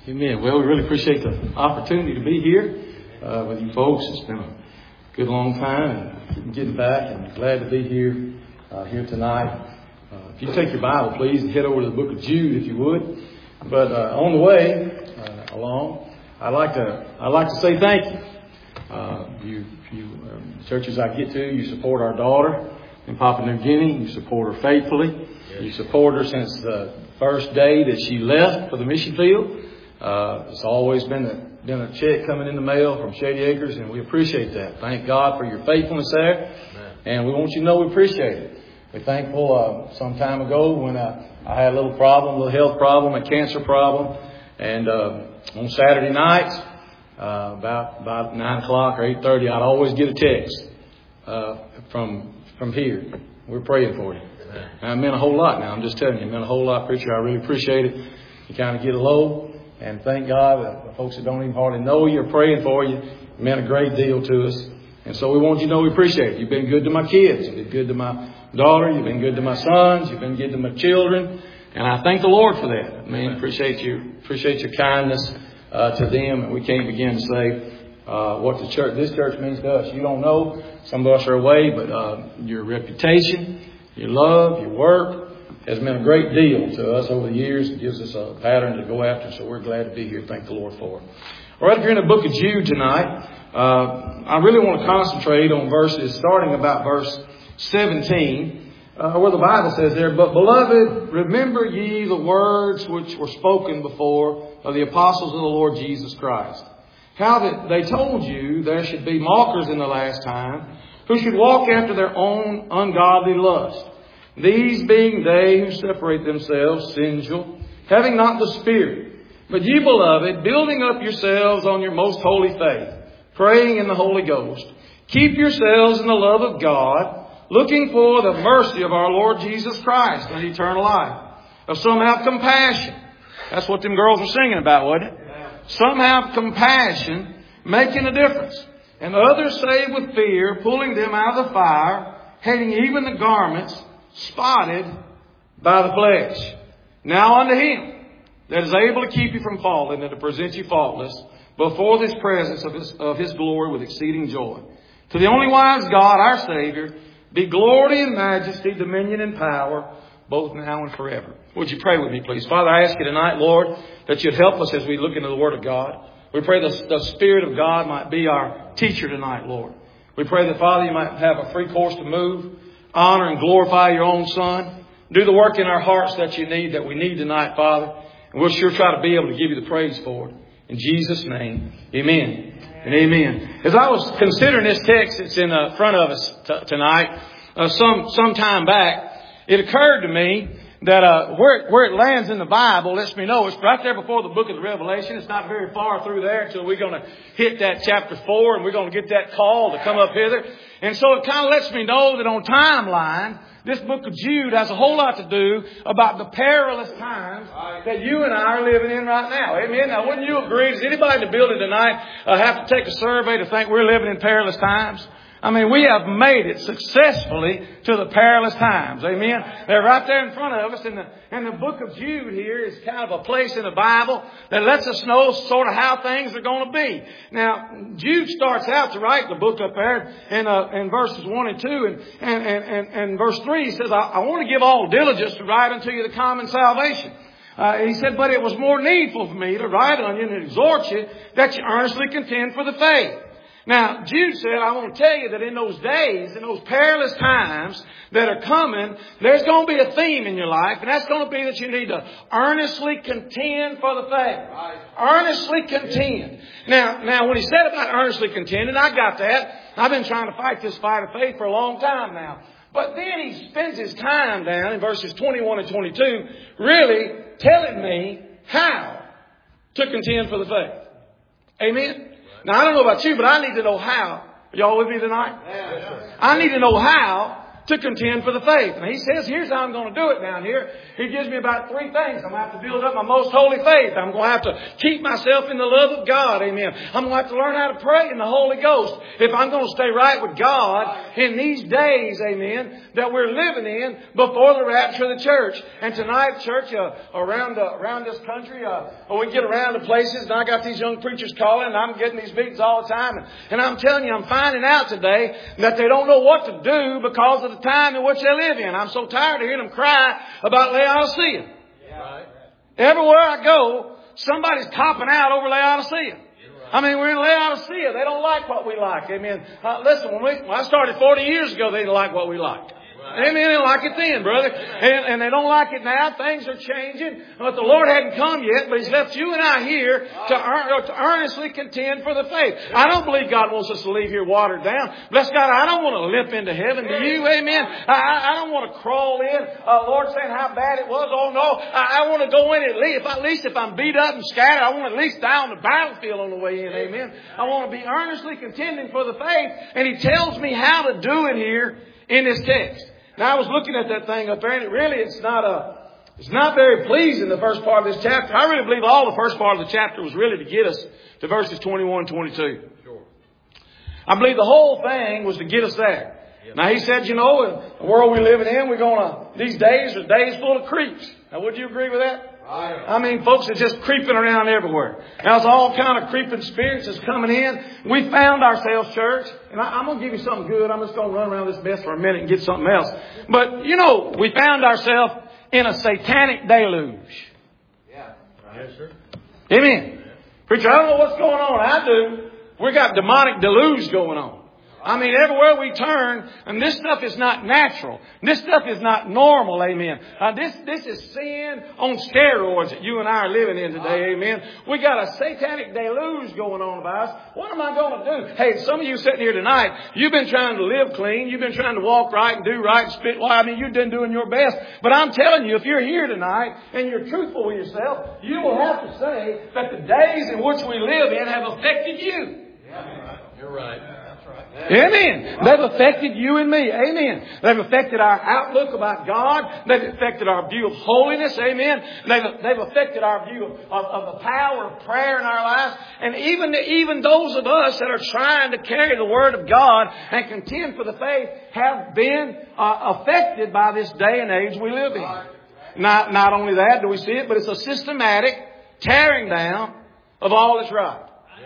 Amen. Well, we really appreciate the opportunity to be here with you folks. It's been a good long time and getting back, and glad to be here tonight. If you take your Bible, please, and head over to the book of Jude, if you would. But on the way along, I'd like to say thank you. Churches I get to, you support our daughter in Papua New Guinea. You support her faithfully. You support her since the first day that she left for the mission field. It's always been a check coming in the mail from Shady Acres, and we appreciate that. Thank God for your faithfulness there. And we want you to know we appreciate it. We're thankful some time ago when I had a little health problem, a cancer problem. And on Saturday nights, about 9 o'clock or 8:30, I'd always get a text from here. We're praying for you. Now, it meant a whole lot now. I'm just telling you, it meant a whole lot, preacher. I really appreciate it. You kind of get low. And thank God that the folks that don't even hardly know you are praying for you. It meant a great deal to us. And so we want you to know we appreciate it. You've been good to my kids. You've been good to my daughter. You've been good to my sons. You've been good to my children. And I thank the Lord for that. I mean, appreciate your kindness to them. And we can't begin to say what this church means to us. You don't know. Some of us are away, but your reputation, your love, your work has meant a great deal to us over the years. It gives us a pattern to go after. So we're glad to be here. Thank the Lord for it. All right, if you're in the book of Jude tonight, I really want to concentrate on starting about verse 17, where the Bible says there, "But beloved, remember ye the words which were spoken before of the apostles of the Lord Jesus Christ. How that they told you there should be mockers in the last time, who should walk after their own ungodly lust. These being they who separate themselves, sensual, having not the Spirit. But ye, beloved, building up yourselves on your most holy faith, praying in the Holy Ghost, keep yourselves in the love of God, looking for the mercy of our Lord Jesus Christ and eternal life. Of some have compassion." That's what them girls were singing about, wasn't it? "Some have compassion, making a difference. And others save with fear, pulling them out of the fire, hating even the garments spotted by the flesh. Now unto Him that is able to keep you from falling and to present you faultless before this presence of His glory with exceeding joy. To the only wise God, our Savior, be glory and majesty, dominion and power, both now and forever." Would you pray with me, please? Father, I ask you tonight, Lord, that you'd help us as we look into the Word of God. We pray the Spirit of God might be our teacher tonight, Lord. We pray that, Father, you might have a free course to move, honor and glorify your own Son. Do the work in our hearts that we need tonight, Father. And we'll sure try to be able to give you the praise for it. In Jesus' name, amen and amen. As I was considering this text that's in front of us tonight, some time back, it occurred to me that where it lands in the Bible lets me know it's right there before the book of the Revelation. It's not very far through there until we're going to hit that chapter 4 and we're going to get that call to come up hither. And so it kind of lets me know that on timeline, this book of Jude has a whole lot to do about the perilous times that you and I are living in right now. Amen. Now, wouldn't you agree? Does anybody in the building tonight have to take a survey to think we're living in perilous times? I mean, we have made it successfully to the perilous times. Amen. They're right there in front of us. And the book of Jude here is kind of a place in the Bible that lets us know sort of how things are going to be. Now, Jude starts out to write the book up there in verses 1 and 2. And verse 3, he says, I want to give all diligence to write unto you the common salvation. He said, but it was more needful for me to write on you and exhort you that you earnestly contend for the faith. Now, Jude said, I want to tell you that in those days, in those perilous times that are coming, there's going to be a theme in your life, and that's going to be that you need to earnestly contend for the faith. Right. Earnestly contend. Now, when he said about earnestly contending, I got that. I've been trying to fight this fight of faith for a long time now. But then he spends his time down in verses 21 and 22 really telling me how to contend for the faith. Amen? Now, I don't know about you, but I need to know how. Are y'all with me tonight? Yeah. I need to know how to contend for the faith. And he says, here's how I'm going to do it down here. He gives me about 3 things. I'm going to have to build up my most holy faith. I'm going to have to keep myself in the love of God. Amen. I'm going to have to learn how to pray in the Holy Ghost. If I'm going to stay right with God in these days, amen, that we're living in before the rapture of the church. And tonight, church, around this country, we get around to places, and I got these young preachers calling, and I'm getting these meetings all the time. And I'm telling you, I'm finding out today that they don't know what to do because of the time in which they live in. I'm so tired of hearing them cry about Laodicea. Right. Everywhere I go, somebody's copping out over Laodicea. I mean, we're in Laodicea. They don't like what we like. Amen. Listen, when I started 40 years ago, they didn't like what we liked. Amen. They didn't like it then, brother. And they don't like it now. Things are changing. But the Lord hadn't come yet, but He's left you and I here to earnestly contend for the faith. I don't believe God wants us to leave here watered down. Bless God, I don't want to limp into heaven. Do you? Amen. I don't want to crawl in. Lord saying how bad it was. Oh no. I want to go in at least if I'm beat up and scattered, I want to at least die on the battlefield on the way in. Amen. I want to be earnestly contending for the faith. And He tells me how to do it here in this text. Now I was looking at that thing up there, and it's not very pleasing, the first part of this chapter. I really believe all the first part of the chapter was really to get us to verses 21 and 22. Sure. I believe the whole thing was to get us there. Yep. Now he said, in the world we're living in, these days are days full of creeps. Now would you agree with that? Right. I mean, folks are just creeping around everywhere. There's all kind of creeping spirits that's coming in. We found ourselves, church, and I'm going to give you something good. I'm just going to run around this mess for a minute and get something else. But, we found ourselves in a satanic deluge. Yeah. Right. Yes, sir. Amen. Yeah. Preacher, I don't know what's going on. I do. We got demonic deluge going on. I mean, everywhere we turn, and this stuff is not natural. This stuff is not normal, amen. This is sin on steroids that you and I are living in today, amen. We got a satanic deluge going on about us. What am I going to do? Hey, some of you sitting here tonight, you've been trying to live clean. You've been trying to walk right and do right and spit well. I mean, you've been doing your best. But I'm telling you, if you're here tonight and you're truthful with yourself, you will have to say that the days in which we live in have affected you. Yeah, you're right. Amen. They've affected you and me. Amen. They've affected our outlook about God. They've affected our view of holiness. Amen. They've affected our view of the power of prayer in our lives. And even those of us that are trying to carry the Word of God and contend for the faith have been affected by this day and age we live in. Not only that do we see it, but it's a systematic tearing down of all that's right.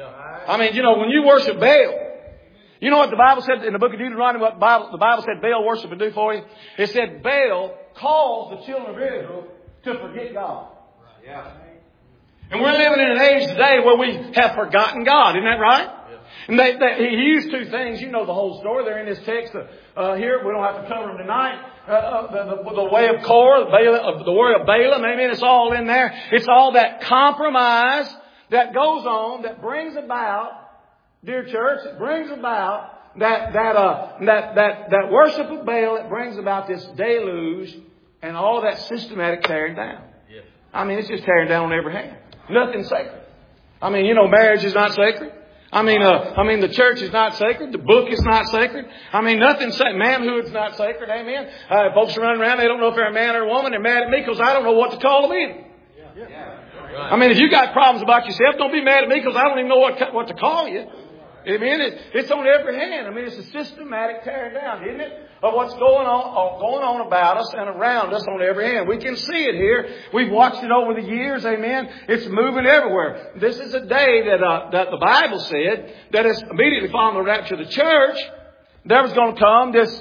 I mean, when you worship Baal, you know what the Bible said in the book of Deuteronomy, what the Bible said Baal worship would do for you? It said Baal caused the children of Israel to forget God. Yeah. And we're living in an age today where we have forgotten God. Isn't that right? Yeah. And he used 2 things. You know the whole story. They're in this text here. We don't have to cover them tonight. The way of Korah, the way of Balaam. Amen. It's all in there. It's all that compromise that goes on that brings about, dear church, it brings about that worship of Baal. It brings about this deluge and all that systematic tearing down. Yes. I mean, it's just tearing down on every hand. Nothing's sacred. I mean, marriage is not sacred. I mean, the church is not sacred. The book is not sacred. I mean, nothing's sacred. Manhood's not sacred. Amen. Folks are running around. They don't know if they're a man or a woman. They're mad at me because I don't know what to call them in. Yeah. I mean, if you got problems about yourself, don't be mad at me because I don't even know what to call you. Amen. It's on every hand. I mean, it's a systematic tearing down, isn't it? Of what's going on about us and around us on every hand. We can see it here. We've watched it over the years. Amen. It's moving everywhere. This is a day that the Bible said that is immediately following the rapture of the church. There was going to come this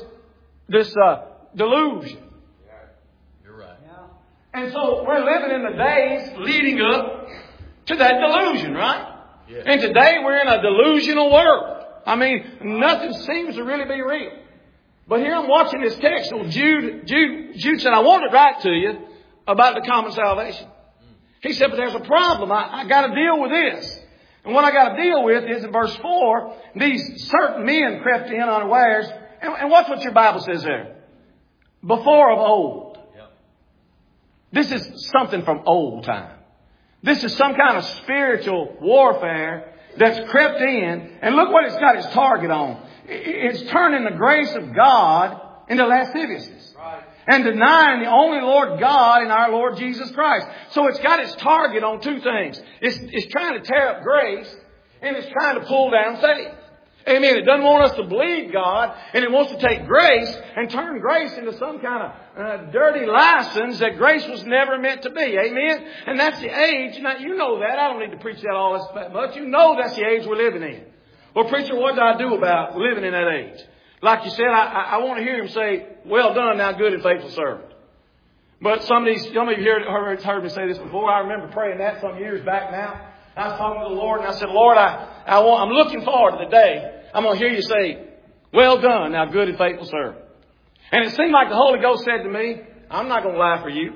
delusion. You're right. And so we're living in the days leading up to that delusion, right? Yeah. And today we're in a delusional world. I mean, nothing seems to really be real. But here I'm watching this text. So Jude said, I want to write to you about the common salvation. He said, but there's a problem. I got to deal with this. And what I got to deal with is in verse 4, these certain men crept in unawares. And watch what your Bible says there. Before of old. Yep. This is something from old time. This is some kind of spiritual warfare that's crept in. And look what it's got its target on. It's turning the grace of God into lasciviousness. And denying the only Lord God and our Lord Jesus Christ. So it's got its target on two things. It's trying to tear up grace, and it's trying to pull down faith. Amen. It doesn't want us to believe God, and it wants to take grace and turn grace into some kind of dirty license that grace was never meant to be. Amen. And that's the age. Now, you know that. I don't need to preach that all that much. You know that's the age we're living in. Well, preacher, what do I do about living in that age? Like you said, I want to hear him say, well done, thou good and faithful servant. But some of you heard me say this before. I remember praying that some years back now. I was talking to the Lord, and I said, Lord, I'm looking forward to the day I'm going to hear you say, well done, thou good and faithful servant. And it seemed like the Holy Ghost said to me, I'm not going to lie for you.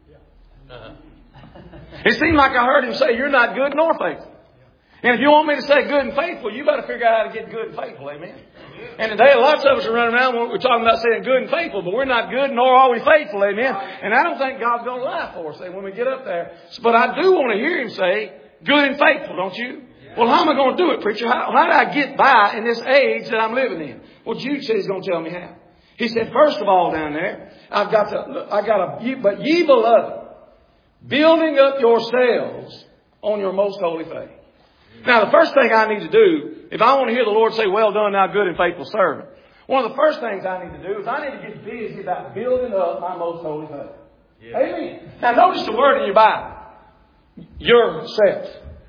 It seemed like I heard him say, you're not good nor faithful. And if you want me to say good and faithful, you better figure out how to get good and faithful. Amen. And today, lots of us are running around, we're talking about saying good and faithful, but we're not good, nor are we faithful. Amen. And I don't think God's going to lie for us when we get up there. But I do want to hear him say good and faithful, don't you? Well, how am I going to do it, preacher? How do I get by in this age that I'm living in? Well, Jude said he's going to tell me how. He said, first of all, down there, but ye beloved, building up yourselves on your most holy faith. Now, the first thing I need to do, if I want to hear the Lord say, well done, thou good and faithful servant, one of the first things I need to do is I need to get busy about building up my most holy faith. Yeah. Amen. Now, notice the word in your Bible. Yourself.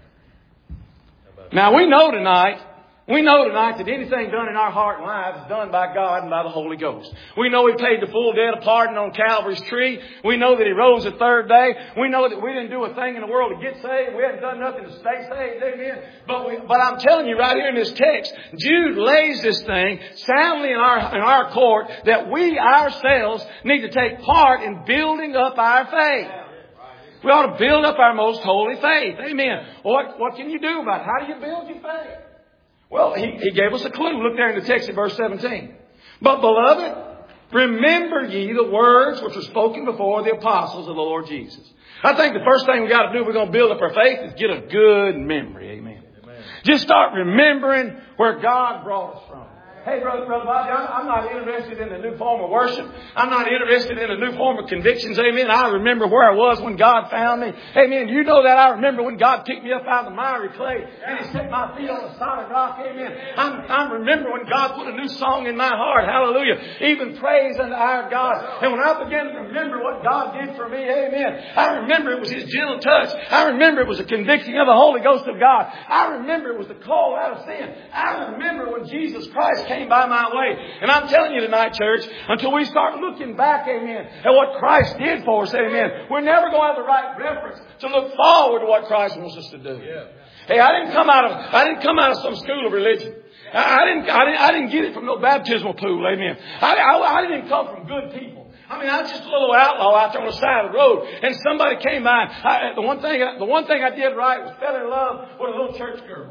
Now, we know tonight that anything done in our heart and lives is done by God and by the Holy Ghost. We know He paid the full debt of pardon on Calvary's tree. We know that He rose the third day. We know that we didn't do a thing in the world to get saved. We haven't done nothing to stay saved. Amen. But I'm telling you right here in this text, Jude lays this thing soundly in our court that we ourselves need to take part in building up our faith. We ought to build up our most holy faith. Amen. What can you do about it? How do you build your faith? Well, he gave us a clue. Look there in the text at verse 17. But beloved, remember ye the words which were spoken before the apostles of the Lord Jesus. I think the first thing we got to do if we're going to build up our faith is get a good memory. Amen. Just start remembering where God brought us from. Hey, Brother Bobby, I'm not interested in a new form of worship. I'm not interested in a new form of convictions. Amen. I remember where I was when God found me. Amen. You know that. I remember when God picked me up out of the miry clay and He set my feet on a solid rock. Amen. I remember when God put a new song in my heart. Hallelujah. Even praise unto our God. And when I began to remember what God did for me, amen, I remember it was His gentle touch. I remember it was a conviction of the Holy Ghost of God. I remember it was the call out of sin. I remember when Jesus Christ came by my way. And I'm telling you tonight, church, until we start looking back, amen, at what Christ did for us, amen, we're never going to have the right reference to look forward to what Christ wants us to do. Yeah. Hey, I didn't come out of some school of religion. I didn't get it from no baptismal pool, amen. I didn't come from good people. I mean, I was just a little outlaw out there on the side of the road, and somebody came by. The one thing I did right was fell in love with a little church girl.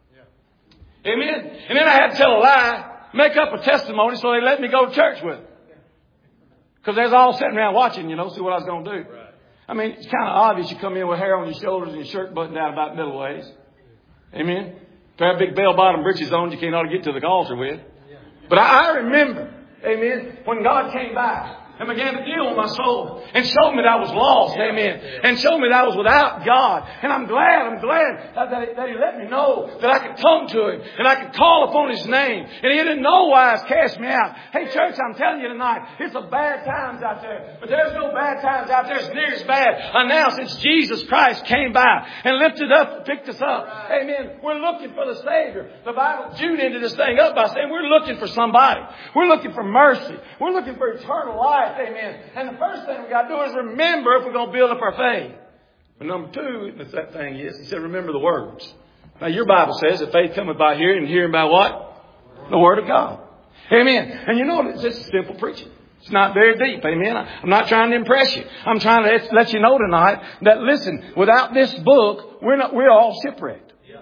Yeah. Amen. And then I had to tell a lie, make up a testimony, so they let me go to church with them. Because they was all sitting around watching, see what I was going to do. Right. I mean, it's kind of obvious you come in with hair on your shoulders and your shirt buttoned down about middle ways. Amen. Pair of big bell-bottom breeches on you can't ought to get to the altar with. But I remember, amen, when God came by and began to deal with my soul and showed me that I was lost, amen, and showed me that I was without God. And I'm glad that He let me know that I could come to Him and I could call upon His name. And He didn't know why He cast me out. Hey, church, I'm telling you tonight, it's a bad times out there. But there's no bad times out there as near as bad now since Jesus Christ came by and lifted up and picked us up. Amen. We're looking for the Savior. The Bible, Jude ended this thing up by saying we're looking for somebody. We're looking for mercy. We're looking for eternal life. Amen. And the first thing we got to do is remember if we're going to build up our faith. But number two, that thing is, he said, remember the words. Now, your Bible says that faith cometh by hearing, and hearing by what? The Word of God. Amen. And you know, it's just simple preaching. It's not very deep. Amen. I'm not trying to impress you. I'm trying to let you know tonight that, listen, without this book, we're all shipwrecked.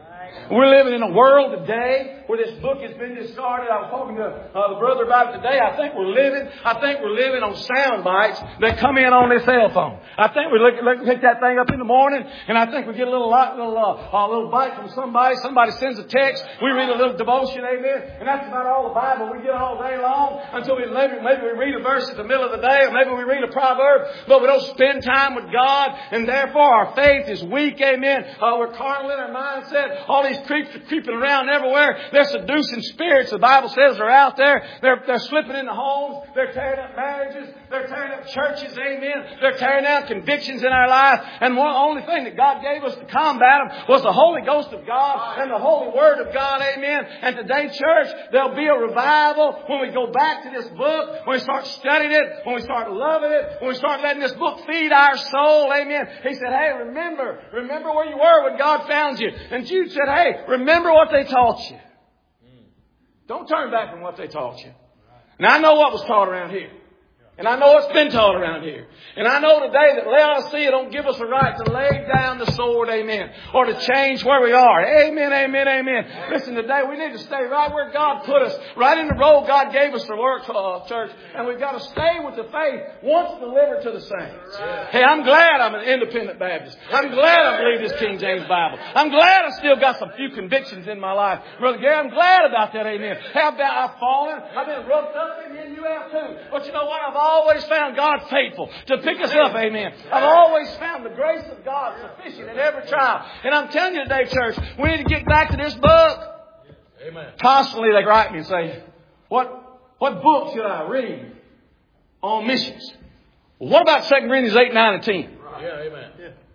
We're living in a world today where this book has been discarded. I was talking to the brother about it today. I think we're living on sound bites that come in on this cell phone. I think we pick that thing up in the morning, and I think we get a little bite from somebody. Somebody sends a text. We read a little devotion, amen. And that's about all the Bible we get all day long until maybe we read a verse at the middle of the day, or maybe we read a proverb, but we don't spend time with God, and therefore our faith is weak, amen. We're carnal in our mindset. All these creeps are creeping around everywhere. They're seducing spirits. The Bible says they're out there. They're slipping into homes. They're tearing up marriages. They're tearing up churches, amen. They're tearing down convictions in our lives. And the only thing that God gave us to combat them was the Holy Ghost of God and the Holy Word of God, amen. And today, church, there'll be a revival when we go back to this book, when we start studying it, when we start loving it, when we start letting this book feed our soul, amen. He said, hey, remember where you were when God found you. And Jude said, hey, remember what they taught you. Don't turn back from what they taught you. Now, I know what was taught around here. And I know what's been taught around here. And I know today that Laodicea don't give us a right to lay down the sword, amen, or to change where we are. Amen, amen, amen. Listen, today we need to stay right where God put us, right in the role God gave us to work, church. And we've got to stay with the faith once delivered to the saints. Hey, I'm glad I'm an independent Baptist. I'm glad I believe this King James Bible. I'm glad I still got some few convictions in my life. Brother Gary, I'm glad about that, amen. I've fallen. I've been rubbed up, and you have too. But you know what? I've always found God faithful to pick us up, amen. I've always found the grace of God sufficient in every trial. And I'm telling you today, church, we need to get back to this book. Amen. Constantly they write me and say, what book should I read on missions? Well, what about 2 Corinthians 8, 9, and 10? Yeah, amen.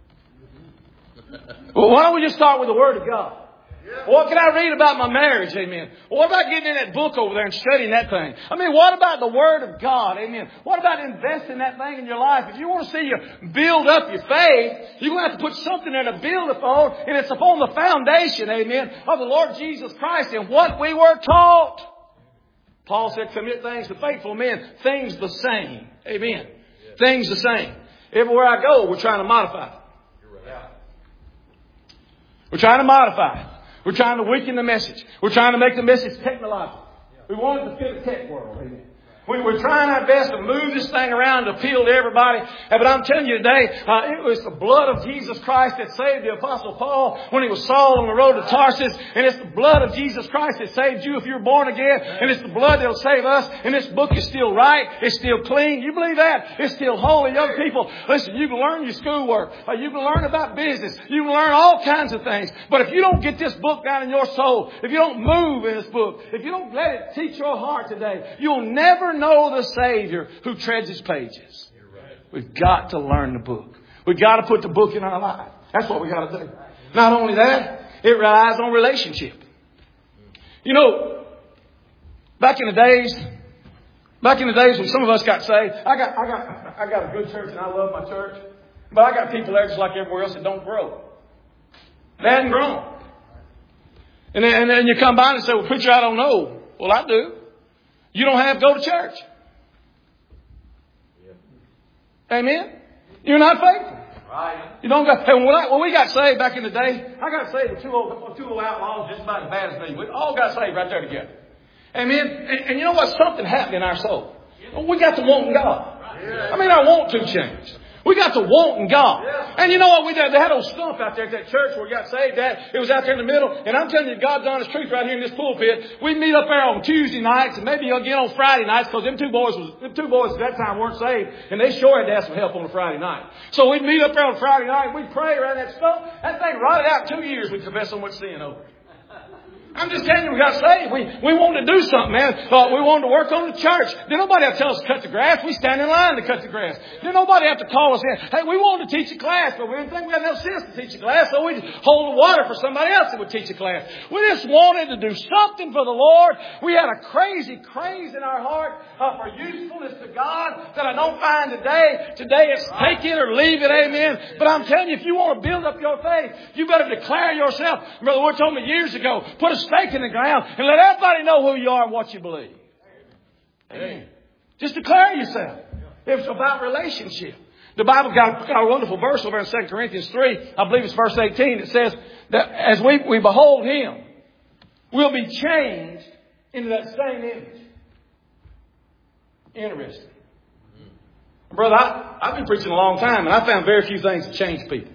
Well, why don't we just start with the Word of God? What can I read about my marriage? Amen. What about getting in that book over there and studying that thing? I mean, what about the Word of God? Amen. What about investing that thing in your life? If you want to see you build up your faith, you're going to have to put something there to build upon, and it's upon the foundation, amen, of the Lord Jesus Christ and what we were taught. Paul said, commit things to faithful men, things the same. Amen. Things the same. Everywhere I go, we're trying to modify. We're trying to modify. We're trying to weaken the message. We're trying to make the message technological. We want it to fit a tech world. Amen. We're trying our best to move this thing around to appeal to everybody. But I'm telling you today, it was the blood of Jesus Christ that saved the Apostle Paul when he was Saul on the road to Tarsus. And it's the blood of Jesus Christ that saved you if you're born again. And it's the blood that will save us. And this book is still right. It's still clean. You believe that? It's still holy. Young people, listen, you can learn your schoolwork. You can learn about business. You can learn all kinds of things. But if you don't get this book down in your soul, if you don't move in this book, if you don't let it teach your heart today, you'll never know the Savior who treads His pages. We've got to learn the book. We've got to put the book in our life. That's what we got to do. Not only that, it relies on relationship. You know, back in the days when some of us got saved, I got a good church and I love my church, but I got people there just like everywhere else that don't grow. They hadn't grown. And then you come by and say, well, preacher, I don't know. Well, I do. You don't have to go to church. Amen? You're not faithful. Right. You don't got. Hey, when we got saved back in the day, I got saved with two old outlaws just about as bad as me. We all got saved right there together. Amen? And you know what? Something happened in our soul. We got to wanting God. I mean, our want to change. We got to wanting God. And you know what we did? They had a stump out there at that church where we got saved at. It was out there in the middle. And I'm telling you, God's honest truth right here in this pulpit. We meet up there on Tuesday nights and maybe again on Friday nights because them two boys at that time weren't saved. And they sure had to have some help on a Friday night. So we'd meet up there on Friday night and we'd pray around that stump. That thing rotted out 2 years. We'd confess so much sin over it. I'm just telling you, we got saved. We wanted to do something, man. We wanted to work on the church. Didn't nobody have to tell us to cut the grass. We stand in line to cut the grass. Didn't nobody have to call us in. Hey, we wanted to teach a class, but we didn't think we had enough sense to teach a class, so we'd hold the water for somebody else that would teach a class. We just wanted to do something for the Lord. We had a crazy craze in our heart for usefulness to God that I don't find today. Today it's take it or leave it, amen. But I'm telling you, if you want to build up your faith, you better declare yourself. Brother Wood told me years ago, put a stake in the ground and let everybody know who you are and what you believe. Amen. Just declare yourself. It's about relationship. The Bible got a wonderful verse over in 2 Corinthians 3. I believe it's verse 18. It says that as we behold Him, we'll be changed into that same image. Interesting. Brother, I've been preaching a long time, and I found very few things that change people.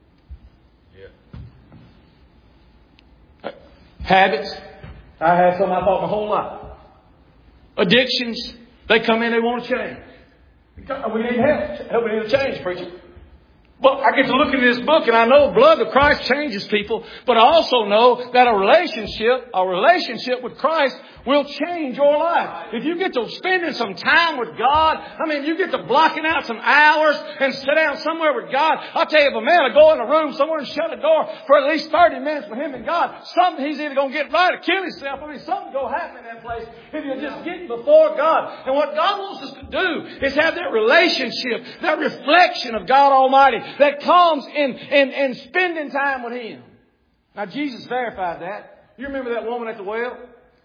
Yeah. Habits. I had some I thought my whole life. Addictions. They come in, they want to change. We need help. We need to change, preacher. Well, I get to look into this book and I know the blood of Christ changes people, but I also know that a relationship with Christ will change your life. If you get to spending some time with God, you get to blocking out some hours and sit down somewhere with God. I'll tell you, if a man will go in a room somewhere and shut the door for at least 30 minutes with him and God, something he's either going to get right or kill himself. Something's going to happen in that place if you just get before God. And what God wants us to do is have that relationship, that reflection of God Almighty that comes in spending time with Him. Now, Jesus verified that. You remember that woman at the well?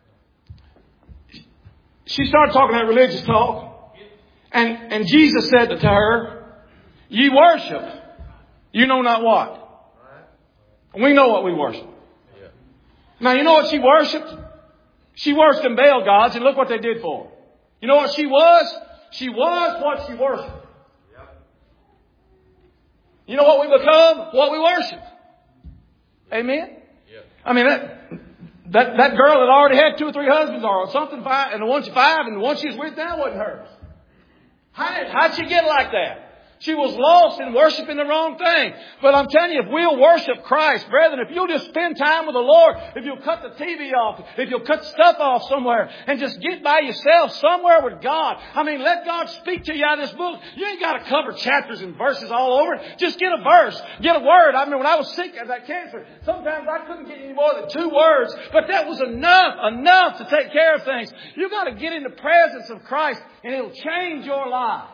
She started talking that religious talk. And Jesus said to her, "Ye worship, you know not what." We know what we worship. Now, you know what she worshipped? She worshipped them Baal gods, and look what they did for her. You know what she was? She was what she worshipped. You know what we become? What we worship. Amen? That girl had already had 2 or 3 husbands or something, and the one she 5 and the one she was with now wasn't hers. How'd she get like that? She was lost in worshiping the wrong thing. But I'm telling you, if we'll worship Christ, brethren, if you'll just spend time with the Lord, if you'll cut the TV off, if you'll cut stuff off somewhere and just get by yourself somewhere with God. Let God speak to you out of this book. You ain't got to cover chapters and verses all over it. Just get a verse, get a word. When I was sick of that cancer, sometimes I couldn't get any more than 2 words, but that was enough to take care of things. You got to get in the presence of Christ and it'll change your life.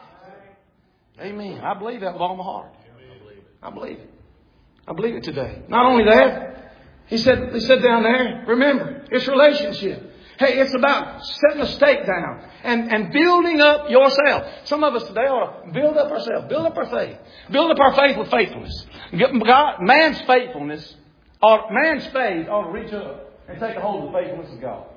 Amen. I believe that with all my heart. I believe it. I believe it today. Not only that, he said down there, remember, it's relationship. Hey, it's about setting a stake down and building up yourself. Some of us today ought to build up ourselves, build up our faith, build up our faith with faithfulness. Man's faith ought to reach up and take a hold of the faithfulness of God.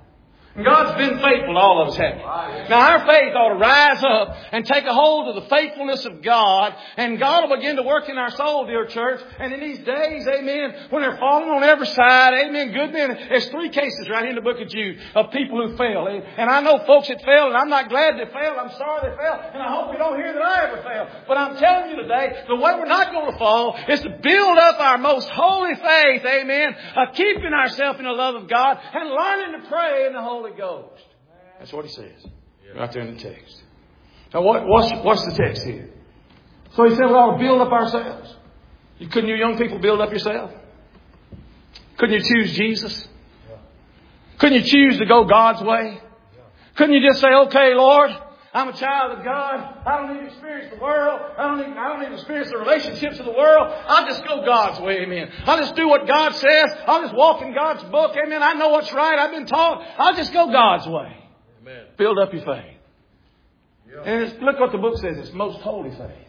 God's been faithful to all of us, haven't He? Now our faith ought to rise up and take a hold of the faithfulness of God, and God will begin to work in our soul, dear church. And in these days, amen, when they're falling on every side, amen, good men. There's 3 cases right here in the book of Jude of people who fail. And I know folks that failed, and I'm not glad they failed. I'm sorry they failed, and I hope you don't hear that I ever failed. But I'm telling you today, the way we're not going to fall is to build up our most holy faith, amen, keeping ourselves in the love of God and learning to pray in the Holy Ghost. That's what he says right there in the text. Now what's the text here? So he said we ought to build up ourselves. Couldn't you young people build up yourself? Couldn't you choose Jesus? Couldn't you choose to go God's way? Couldn't you just say, okay, Lord, I'm a child of God. I don't need to experience the world. I don't need to experience the relationships of the world. I'll just go God's way, amen. I'll just do what God says. I'll just walk in God's book, amen. I know what's right. I've been taught. I'll just go God's way. Amen. Build up your faith. Yep. And look what the book says. It's most holy faith.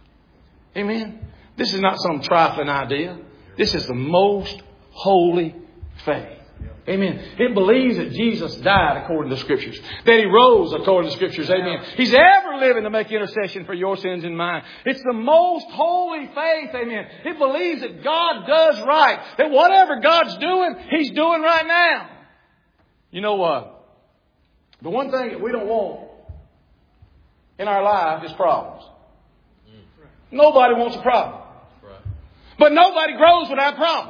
Amen. This is not some trifling idea. This is the most holy faith. Amen. It believes that Jesus died according to the Scriptures. That He rose according to the Scriptures. Amen. He's ever living to make intercession for your sins and mine. It's the most holy faith. Amen. It believes that God does right. That whatever God's doing, He's doing right now. You know what? The one thing that we don't want in our life is problems. Nobody wants a problem. But nobody grows without problems.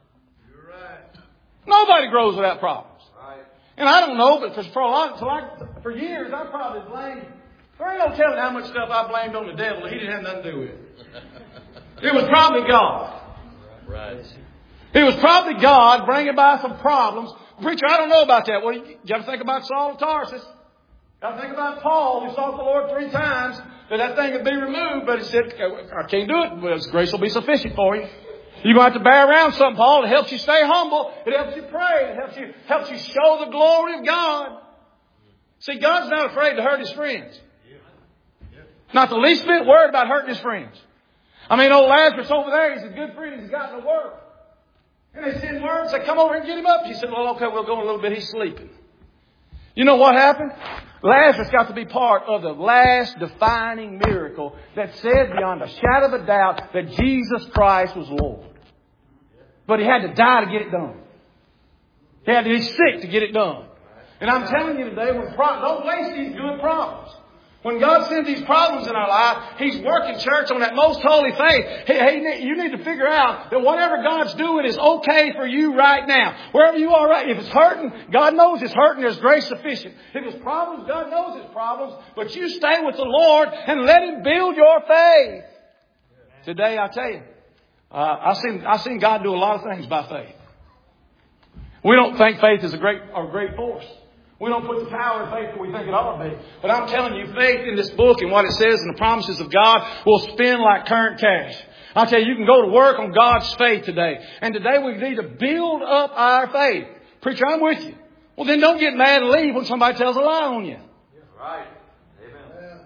Nobody grows without problems. Right. And I don't know, but for years, I probably blamed. There ain't no telling how much stuff I blamed on the devil that he didn't have nothing to do with. It was probably God. Right. It was probably God bringing by some problems. Preacher, I don't know about that. Well, you got to think about Saul of Tarsus. Got to think about Paul, who sought the Lord 3 times that thing would be removed, but he said, I can't do it. Well, His grace will be sufficient for you. You're going to have to bear around something, Paul. It helps you stay humble. It helps you pray. It helps you show the glory of God. See, God's not afraid to hurt His friends. Not the least bit worried about hurting his friends. I mean, old Lazarus over there, he's a good friend. He's got in the world. And they send word, say, come over and get him up. She said, well, okay, we'll go in a little bit. He's sleeping. You know what happened? Lazarus got to be part of the last defining miracle that said beyond a shadow of a doubt that Jesus Christ was Lord. But he had to die to get it done. He had to be sick to get it done. And I'm telling you today, don't waste these good problems. When God sends these problems in our life, He's working, church, on that most holy faith. You need to figure out that whatever God's doing is okay for you right now. Wherever you are right. If it's hurting, God knows it's hurting. There's grace sufficient. If it's problems, God knows it's problems. But you stay with the Lord and let Him build your faith. Today, I tell you, I've seen God do a lot of things by faith. We don't think faith is a great force. We don't put the power in faith that we think it ought to be. But I'm telling you, faith in this book and what it says and the promises of God will spin like current cash. I'll tell you, you can go to work on God's faith today. And today we need to build up our faith. Preacher, I'm with you. Well, then don't get mad and leave when somebody tells a lie on you. Right. Amen.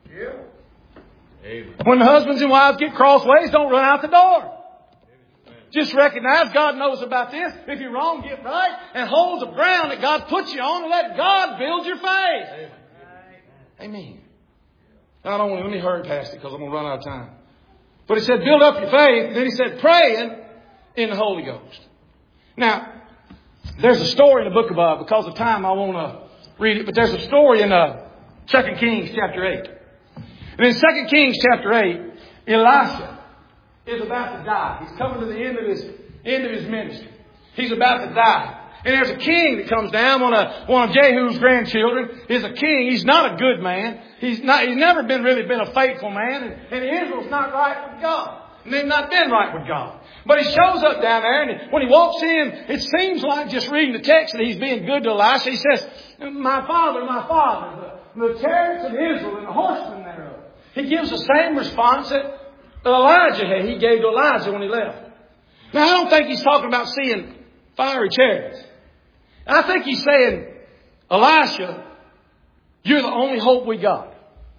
Yeah. Amen. When the husbands and wives get crossways, don't run out the door. Just recognize God knows about this. If you're wrong, get right. And hold the ground that God puts you on and let God build your faith. Amen. I don't want to, let me hurry past it because I'm going to run out of time. But He said, build up your faith. And then He said, praying in the Holy Ghost. Now, there's a story in the book of, because of time, I won't read it. But there's a story in 2 Kings chapter 8. And in 2 Kings chapter 8, Elisha is about to die. He's coming to the end of his ministry. He's about to die. And there's a king that comes down. One of Jehu's grandchildren is a king. He's not a good man. He's never been a faithful man. And Israel's not right with God. And they've not been right with God. But he shows up down there, and when he walks in, it seems like, just reading the text, that he's being good to Elisha. He says, my father, the chariots of Israel and the horsemen thereof. He gives the same response that Elijah had. He gave to Elijah when he left. Now, I don't think he's talking about seeing fiery chariots. I think he's saying, Elisha, you're the only hope we got.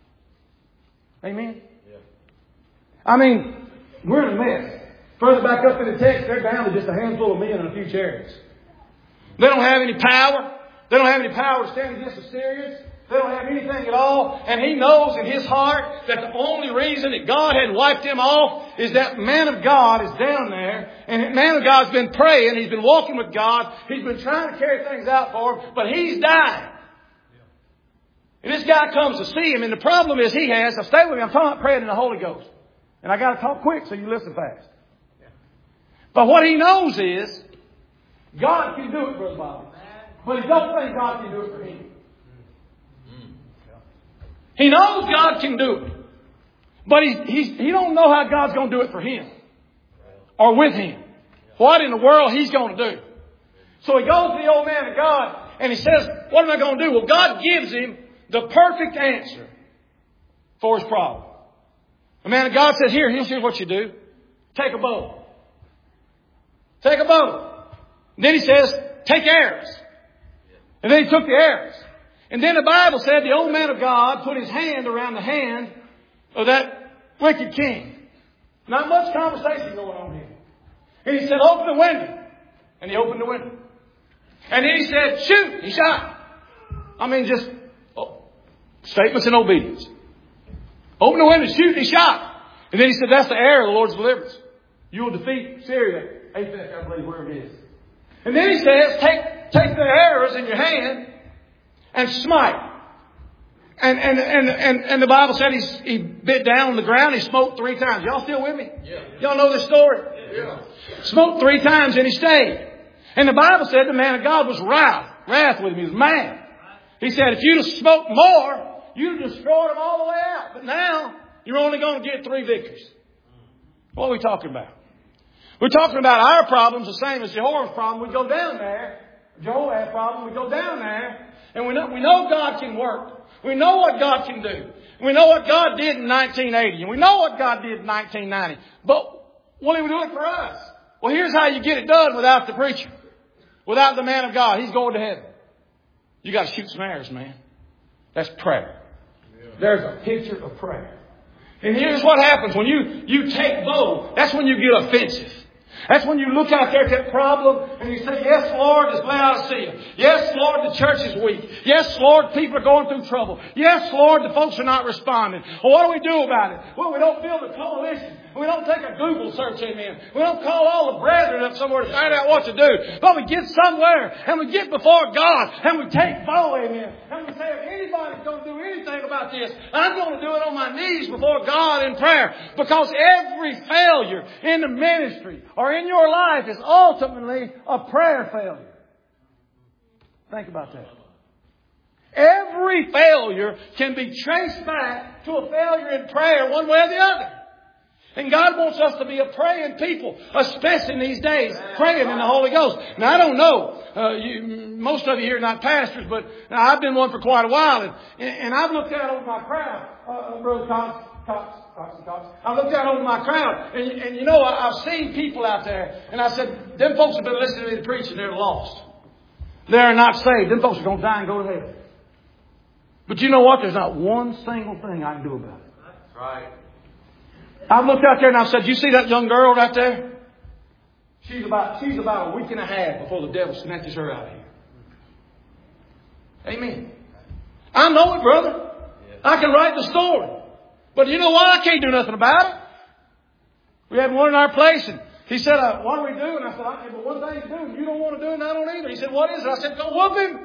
Amen? Yeah. I mean, we're in a mess. Further back up in the text, they're down to just a handful of men and a few chariots. They don't have any power. They don't have any power to stand against the Syrians. They don't have anything at all. And he knows in his heart that the only reason that God had wiped him off is that man of God is down there. And that man of God's been praying. He's been walking with God. He's been trying to carry things out for him. But he's dying. And this guy comes to see him. And the problem is he has, now stay with me, I'm talking about praying in the Holy Ghost. And I got to talk quick so you listen fast. But what he knows is God can do it, Brother Bobby. But he don't think God can do it for him. He knows God can do it. But he don't know how God's going to do it for him. Or with him. What in the world he's going to do. So he goes to the old man of God and he says, what am I going to do? Well, God gives him the perfect answer for his problem. The man of God says, here's what you do. Take a bow. Take a bow. And then he says, take arrows. And then he took the arrows. And then the Bible said the old man of God put his hand around the hand of that wicked king. Not much conversation going on here. And he said, open the window. And he opened the window. And then he said, shoot. He shot. I mean, just statements in obedience. Open the window, shoot, and he shot. And then he said, that's the arrow of the Lord's deliverance. You will defeat Syria. Aphek, I believe, where it is. And then he says, take the arrows in your hand and smite. And the Bible said he bit down on the ground. He smote 3 times. Y'all still with me? Yeah. Y'all know this story? Yeah. Smote 3 times and he stayed. And the Bible said the man of God was wrath with him. He was mad. He said, if you'd have smoked more, you'd have destroyed them all the way out. But now you're only going to get 3 victories. What are we talking about? We're talking about our problems the same as Jehoram's problem. We go down there. Jehoram's problem. We go down there. And we know God can work. We know what God can do. We know what God did in 1980. And we know what God did in 1990. But will He do it for us? Well, here's how you get it done without the preacher. Without the man of God. He's going to heaven. You got to shoot some arrows, man. That's prayer. There's a picture of prayer. And here's what happens. When you take bold, that's when you get offensive. That's when you look out there at that problem and you say, yes, Lord, it's glad I see you. Yes, Lord, the church is weak. Yes, Lord, people are going through trouble. Yes, Lord, the folks are not responding. Well, what do we do about it? Well, we don't build a coalition. We don't take a Google search, amen. We don't call all the brethren up somewhere to find out what to do. But we get somewhere and we get before God and we take bold, amen. And we say, if anybody's going to do anything about this, I'm going to do it on my knees before God in prayer. Because every failure in the ministry or in your life is ultimately a prayer failure. Think about that. Every failure can be traced back to a failure in prayer one way or the other. And God wants us to be a praying people, especially in these days, praying in the Holy Ghost. Now, I don't know. Most of you here are not pastors, but I've been one for quite a while. And I've looked out over my crowd, Brother Cox. I looked out over my crowd. And you know, I've seen people out there. And I said, them folks have been listening to me preach and they're lost. They're not saved. Them folks are going to die and go to hell. But you know what? There's not one single thing I can do about it. That's right. I looked out there and I said, you see that young girl right there? She's about a week and a half before the devil snatches her out of here. Amen. I know it, brother. I can write the story. But you know what? I can't do nothing about it. We had one in our place and he said, what do we do? And I said, but one thing to do. You don't want to do it and I don't either. He said, what is it? I said, go whoop him.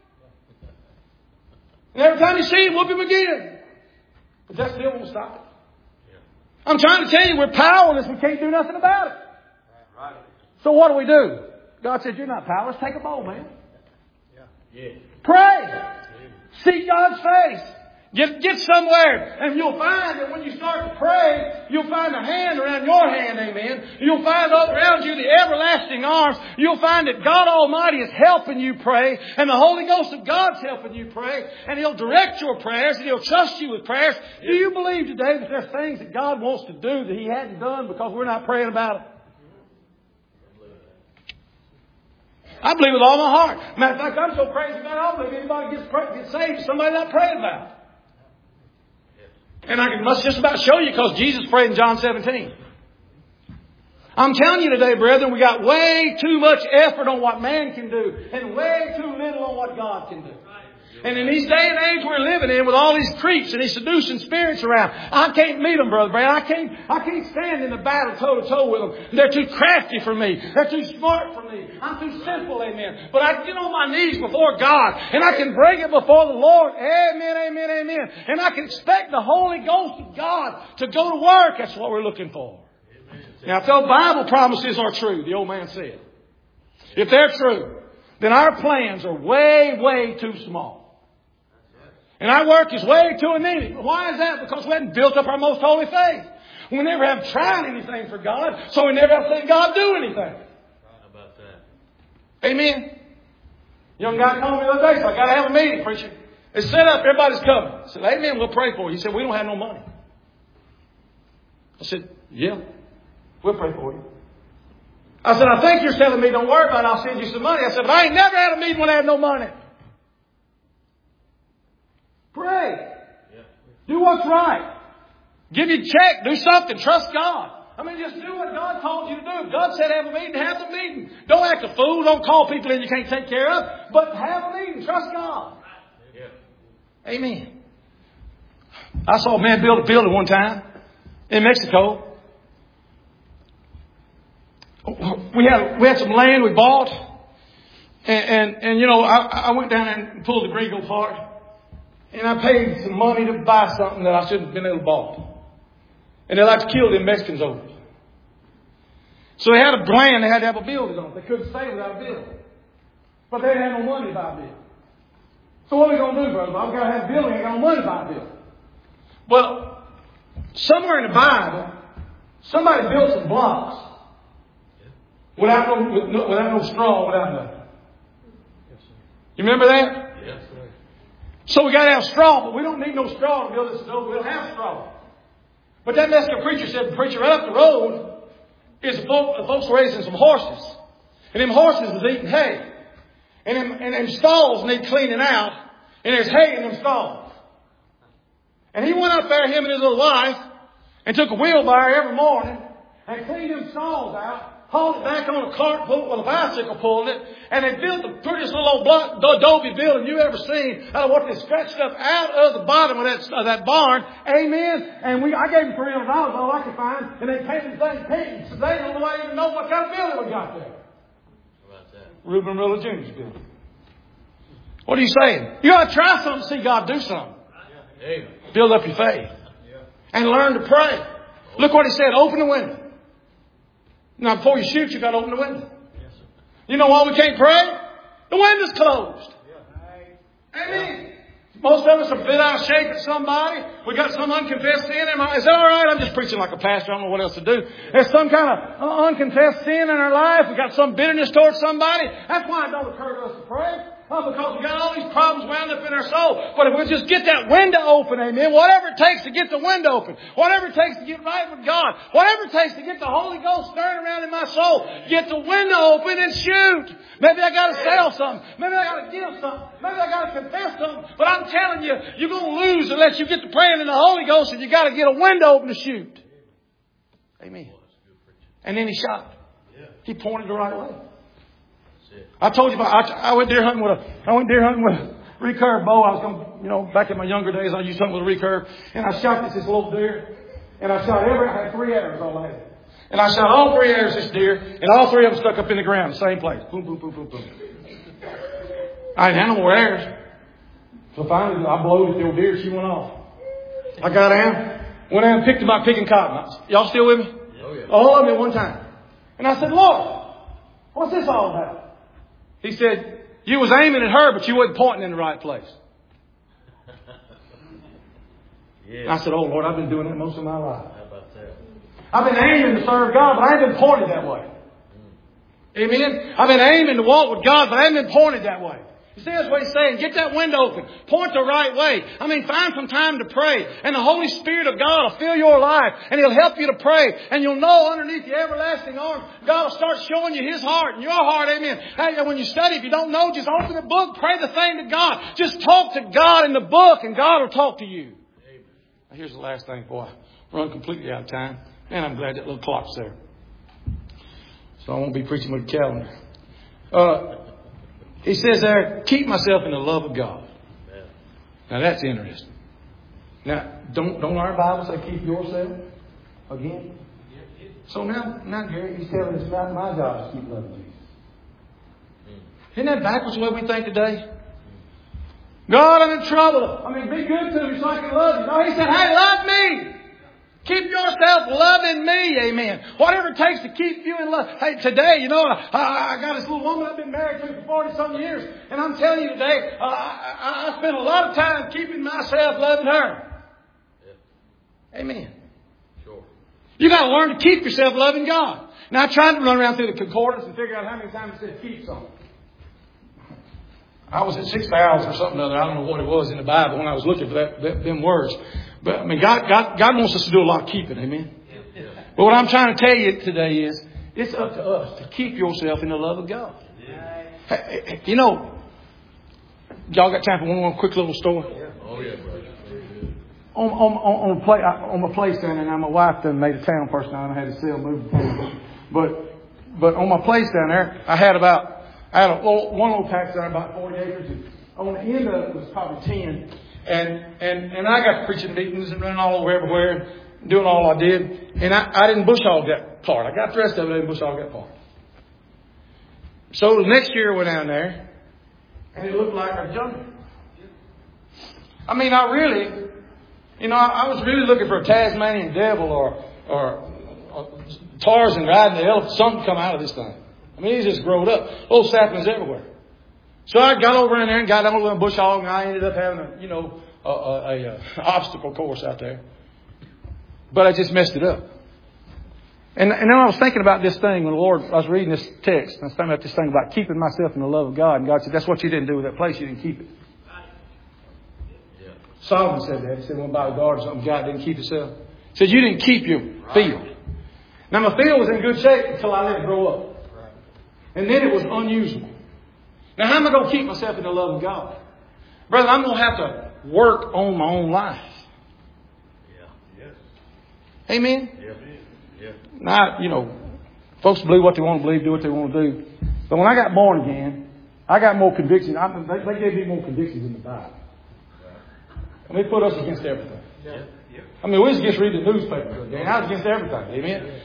And every time you see him, whoop him again. But that still won't stop it. I'm trying to tell you, we're powerless. We can't do nothing about it. Right. So what do? God said, you're not powerless. Take a bowl, man. Yeah. Pray. Seek God's face. Get somewhere. And you'll find that when you start to pray, you'll find a hand around your hand, amen. You'll find all around you the everlasting arms. You'll find that God Almighty is helping you pray. And the Holy Ghost of God's helping you pray. And He'll direct your prayers and He'll trust you with prayers. Do you believe today that there's things that God wants to do that He hadn't done because we're not praying about it? I believe with all my heart. Matter of fact, I'm so crazy about it, I don't believe anybody gets saved if somebody not praying about it. And I must just about show you because Jesus prayed in John 17. I'm telling you today, brethren, we got way too much effort on what man can do and way too little on what God can do. And in these day and age we're living in with all these creeps and these seducing spirits around, I can't meet them, Brother Brad. I can't stand in the battle toe to toe with them. They're too crafty for me. They're too smart for me. I'm too simple, amen. But I get on my knees before God and I can bring it before the Lord. Amen, amen, amen. And I can expect the Holy Ghost of God to go to work. That's what we're looking for. Now, if those Bible promises are true, the old man said, if they're true, then our plans are way, way too small. And our work is way too anemic. Why is that? Because we haven't built up our most holy faith. We never have tried anything for God, so we never have seen God do anything. How about that? Amen. Young guy called me the other day, so I got to have a meeting, preacher. They set up, everybody's coming. I said, amen, we'll pray for you. He said, we don't have no money. I said, yeah, we'll pray for you. I said, I think you're telling me don't worry about it, I'll send you some money. I said, but I ain't never had a meeting when I have no money. Pray. Do what's right. Give you a check. Do something. Trust God. I mean, just do what God called you to do. If God said have a meeting, have the meeting. Don't act a fool. Don't call people in you can't take care of. But have a meeting. Trust God. Yeah. Amen. I saw a man build a building one time in Mexico. We had some land we bought. And you know, I went down there and pulled the Grego apart. And I paid some money to buy something that I shouldn't have been able to buy. And they like to kill them Mexicans over it. So they had a plan, they had to have a building on it. They couldn't stay without a building. But they didn't have no money to buy a building. So what are we going to do, brother? I've got to have a building, I ain't got no money to buy a building. Well, somewhere in the Bible, somebody built some blocks without no straw, without nothing. You remember that? Yes, sir. So we got to have straw, but we don't need no straw to build this building. We don't have straw. But that Mexican preacher said, preacher, right up the road is the folks raising some horses. And them horses was eating hay. And them stalls need cleaning out. And there's hay in them stalls. And he went up there, him and his little wife, and took a wheelbarrow every morning and cleaned them stalls out, hauled it back on a cart with a bicycle pulling it, and they built the prettiest little old adobe building you ever seen out of what they stretched up out of the bottom of that barn. Amen. And I gave them $300, all I could find, and they painted the thing pink. So they don't even know what kind of building we got there. How about that? Reuben Rilla Jr.'s building. What are you saying? You got to try something to see God do something. Amen. Build up your faith. And learn to pray. Look what he said. Open the window. Now, before you shoot, you got to open the window. You know why we can't pray? The window's closed. Amen. Most of us are bit out of shape at somebody. We got some unconfessed sin. Is that all right? I'm just preaching like a pastor. I don't know what else to do. There's some kind of unconfessed sin in our life. We got some bitterness towards somebody. That's why it don't occur to us to pray. Because we got all these problems wound up in our soul. But if we just get that window open, amen, whatever it takes to get the window open, whatever it takes to get right with God, whatever it takes to get the Holy Ghost stirring around in my soul, get the window open and shoot. Maybe I got to sell something. Maybe I got to give something. Maybe I got to confess something. But I'm telling you, you're going to lose unless you get to praying in the Holy Ghost, and you got to get a window open to shoot. Amen. And then he shot. He pointed the right way. I told you about, I went deer hunting with a recurve bow. I was going, back in my younger days, I used something with a recurve. And I shot this little deer. And I had 3 arrows all I had. And I shot all 3 arrows at this deer. And all 3 of them stuck up in the ground, the same place. Boom, boom, boom, boom, boom. I didn't have no more arrows. So finally, I blowed at the old deer. She went off. I got down, went down and picked about picking cotton. Y'all still with me? Oh, yeah. All of them at one time. And I said, Lord, what's this all about? He said, you was aiming at her, but you wasn't pointing in the right place. Yeah. I said, oh, Lord, I've been doing that most of my life. How about that? I've been aiming to serve God, but I haven't been pointed that way. Amen? I've been aiming to walk with God, but I haven't been pointed that way. You see, that's what he's saying. Get that window open. Point the right way. Find some time to pray. And the Holy Spirit of God will fill your life. And He'll help you to pray. And you'll know underneath your everlasting arm, God will start showing you His heart and your heart. Amen. Hey, when you study, if you don't know, just open the book. Pray the thing to God. Just talk to God in the book and God will talk to you. Amen. Now, here's the last thing before I run completely out of time. Man, I'm glad that little clock's there. So I won't be preaching with a calendar. He says there, keep myself in the love of God. Now that's interesting. Now, don't our Bible say keep yourself again? So now Gary, he's telling us not my job is keep loving Jesus. Isn't that backwards the way we think today? God, I'm in trouble. Be good to me so I can love you. No, he said, hey, love me. Keep yourself loving me, amen. Whatever it takes to keep you in love. Hey, today, I got this little woman I've been married to for 40-some years. And I'm telling you today, I spent a lot of time keeping myself loving her. Yeah. Amen. Sure. You got to learn to keep yourself loving God. Now, I tried to run around through the concordance and figure out how many times it said keep something. I was at 6,000 or something or other. I don't know what it was in the Bible when I was looking for them words. But God wants us to do a lot of keeping, amen. But what I'm trying to tell you today is, it's up to us to keep yourself in the love of God. Hey, y'all got time for one more quick little story? Oh yeah, brother. On my place down there, now my wife done made a town person and I had to sell, move. But on my place down there, I had one little patch there about 40 acres. And on the end of it was probably 10. And I got preaching meetings and running all over everywhere and doing all I did. And I didn't bush hog that part. I got the rest of it. I didn't bush hog that part. So the next year I went down there and it looked like a jungle. I was really looking for a Tasmanian devil or Tarzan riding the elephant. Something come out of this thing. He's just growed up. Little saplings everywhere. So I got over in there and got down with a bush hog, and I ended up having a obstacle course out there. But I just messed it up. And then I was thinking about this thing when the Lord, I was reading this text, and I was thinking about this thing about keeping myself in the love of God. And God said, that's what you didn't do with that place. You didn't keep it. Yeah. Solomon said that. He said, well, by the garden, something God didn't keep himself. He said, you didn't keep your field. Now, my field was in good shape until I let it grow up. And then it was unusable. Now, how am I going to keep myself in the love of God? Brother, I'm going to have to work on my own life. Amen? Yeah. Yeah. Now, folks believe what they want to believe, do what they want to do. But when I got born again, I got more convictions. They gave me more convictions in the Bible. And they put us against everything. Yeah. I mean, we was against reading the newspaper. And I was against everything. Amen?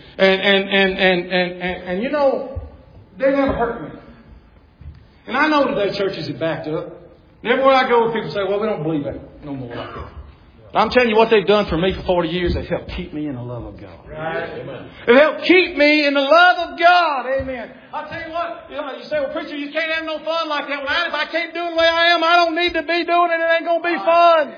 And they never hurt me. And I know today churches are backed up. And everywhere I go, people say, well, we don't believe that no more like that. But I'm telling you what they've done for me for 40 years. They've helped keep me in the love of God. Right. Amen. They've helped keep me in the love of God. Amen. I'll tell you what, you say, well, preacher, you can't have no fun like that. Well, if I can't do it the way I am, I don't need to be doing it. It ain't going to be fun.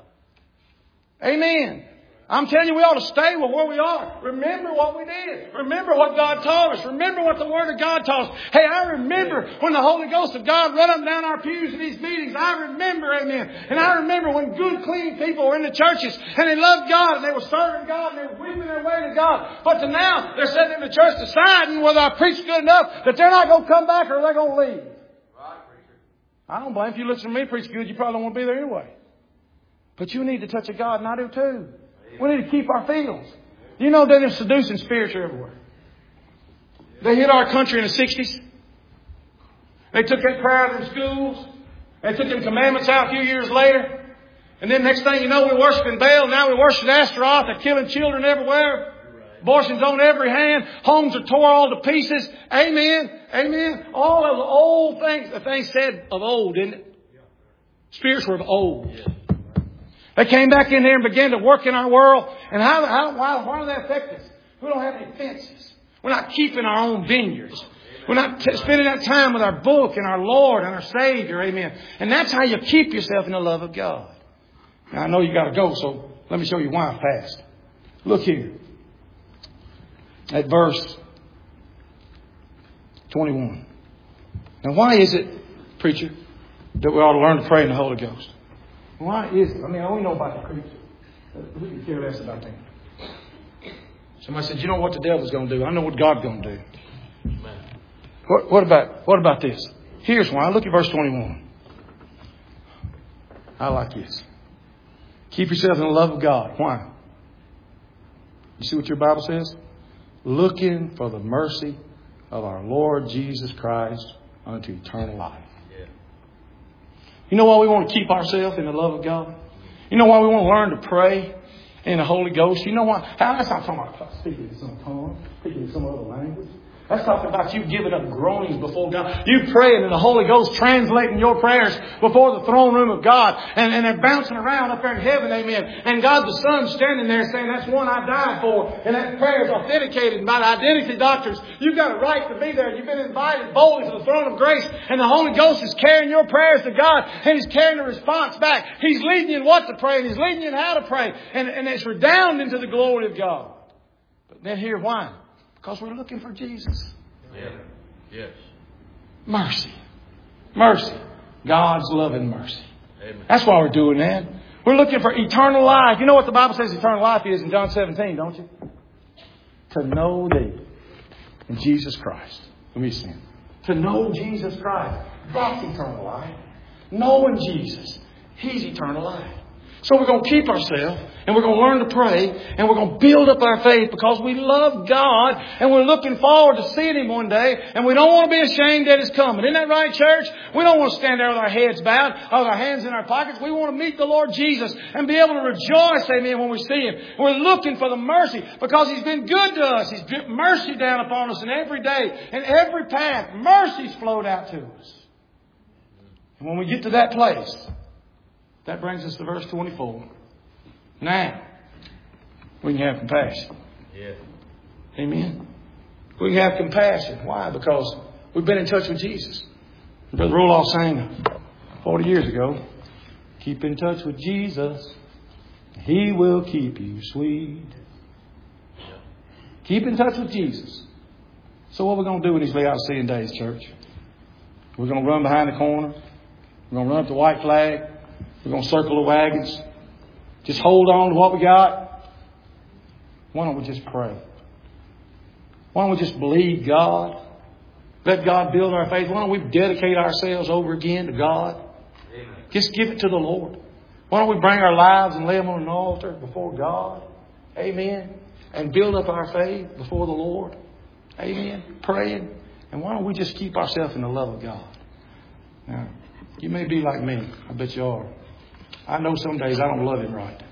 Amen. I'm telling you, we ought to stay with where we are. Remember what we did. Remember what God taught us. Remember what the Word of God taught us. Hey, I remember when the Holy Ghost of God run up and down our pews in these meetings. I remember, amen. And I remember when good, clean people were in the churches and they loved God and they were serving God and they were weeping their way to God. But now they're sitting in the church deciding whether I preach good enough that they're not going to come back or they're going to leave. Right, preacher. I don't blame if you listen to me preach good. You probably don't want to be there anyway. But you need to touch of God, and I do too. We need to keep our fields. You know that there's seducing spirits everywhere. They hit our country in the 60s. They took that prayer out of the schools. They took them commandments out a few years later. And then next thing you know, we're worshiping Baal. Now we're worshiping Astaroth. They're killing children everywhere. Abortions on every hand. Homes are tore all to pieces. Amen. Amen. All of the old things. The things said of old, didn't it? Spirits were of old. They came back in there and began to work in our world. And why do they affect us? We don't have any fences. We're not keeping our own vineyards. We're not spending that time with our book and our Lord and our Savior. Amen. And that's how you keep yourself in the love of God. Now, I know you got to go, so let me show you why fast. Look here. At verse 21. Now, why is it, preacher, that we ought to learn to pray in the Holy Ghost? Why is it? I mean, I only know about the creature. We can care less about that. Somebody said, you know what the devil's going to do. I know what God's going to do. What about this? Here's why. Look at verse 21. I like this. Keep yourself in the love of God. Why? You see what your Bible says? Looking for the mercy of our Lord Jesus Christ unto eternal life. You know why we want to keep ourselves in the love of God? You know why we want to learn to pray in the Holy Ghost? You know why? That's not talking about speaking in some tongue, speaking in some other language. That's talking about you giving up groanings before God. You praying in the Holy Ghost, translating your prayers before the throne room of God. And they're bouncing around up there in heaven, amen. And God the Son standing there saying, that's one I died for. And that prayer is authenticated by the identity doctors. You've got a right to be there. You've been invited boldly to the throne of grace. And the Holy Ghost is carrying your prayers to God. And He's carrying the response back. He's leading you in what to pray. And He's leading you in how to pray. And it's redounding to the glory of God. But then here, why? Because we're looking for Jesus. Yeah. Yes. Mercy. Mercy. God's loving mercy. Amen. That's why we're doing that. We're looking for eternal life. You know what the Bible says eternal life is in John 17, don't you? To know Thee in Jesus Christ. Let me see. To know Jesus Christ. That's eternal life. Knowing Jesus. He's eternal life. So we're going to keep ourselves and we're going to learn to pray and we're going to build up our faith because we love God and we're looking forward to seeing Him one day and we don't want to be ashamed that He's coming. Isn't that right, church? We don't want to stand there with our heads bowed, with our hands in our pockets. We want to meet the Lord Jesus and be able to rejoice, amen, when we see Him. We're looking for the mercy because He's been good to us. He's dripped mercy down upon us in every day and every path. Mercy's flowed out to us. And when we get to that place, that brings us to verse 24. Now, we can have compassion. Yeah. Amen. We can have compassion. Why? Because we've been in touch with Jesus. Brother Roloff sang 40 years ago, keep in touch with Jesus. He will keep you sweet. Keep in touch with Jesus. So what are we going to do in these Laodicean days, church? We're going to run behind the corner. We're going to run up the white flag. We're going to circle the wagons. Just hold on to what we got. Why don't we just pray? Why don't we just believe God? Let God build our faith. Why don't we dedicate ourselves over again to God? Amen. Just give it to the Lord. Why don't we bring our lives and lay them on an altar before God? Amen. and build up our faith before the Lord. Amen. Praying. And why don't we just keep ourselves in the love of God? Now, you may be like me. I bet you are. I know some days I don't love Him right.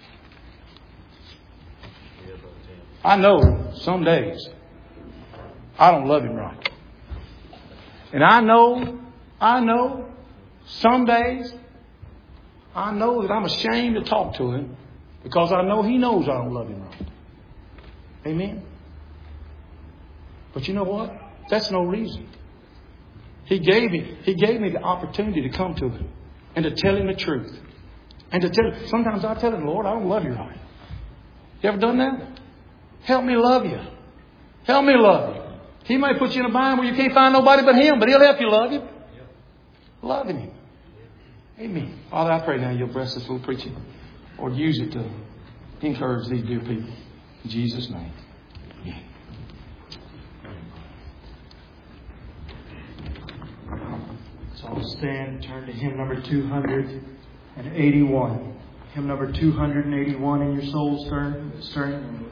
I know some days I don't love Him right. And I know some days I know that I'm ashamed to talk to Him because I know He knows I don't love Him right. Amen. But you know what? That's no reason. He gave me the opportunity to come to Him and to tell Him the truth. And to tell Him, sometimes I tell Him, Lord, I don't love You right. You ever done that? Help me love You. Help me love You. He may put you in a bind where you can't find nobody but Him, but He'll help you love You. Loving Him. Amen. Father, I pray now You'll bless this little preaching. Or use it to encourage these dear people. In Jesus' name. Amen. So I'll stand, turn to hymn number 281. Hymn number 281 in your soul stirring.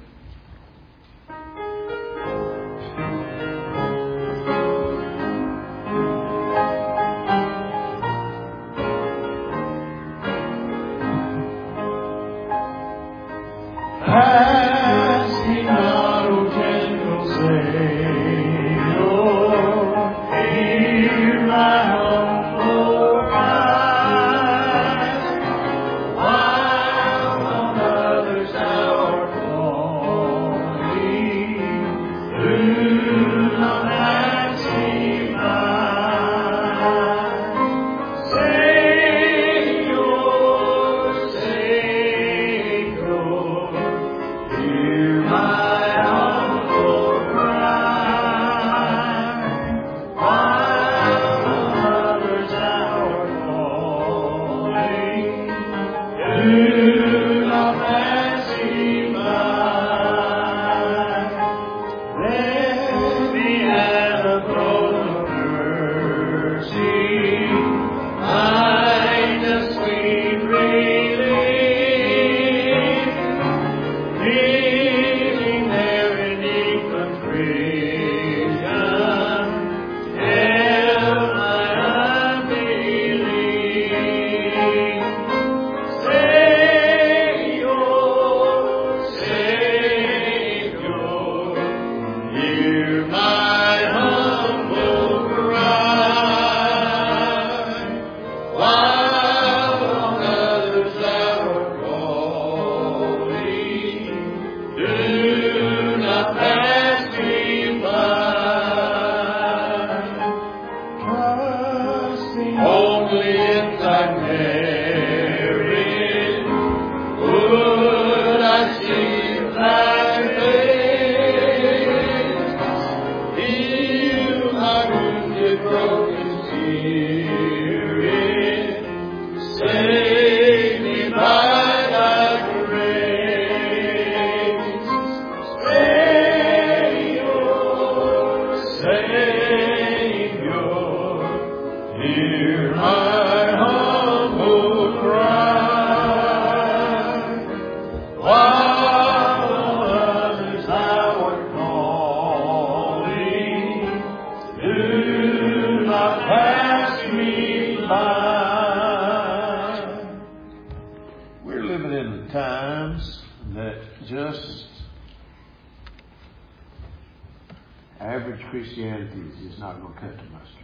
Christianity is not going to cut the mustard.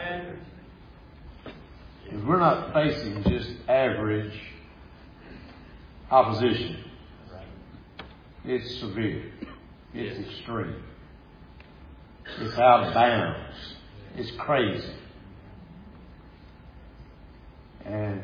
If we're not facing just average opposition, it's severe, it's extreme, it's out of bounds, it's crazy. And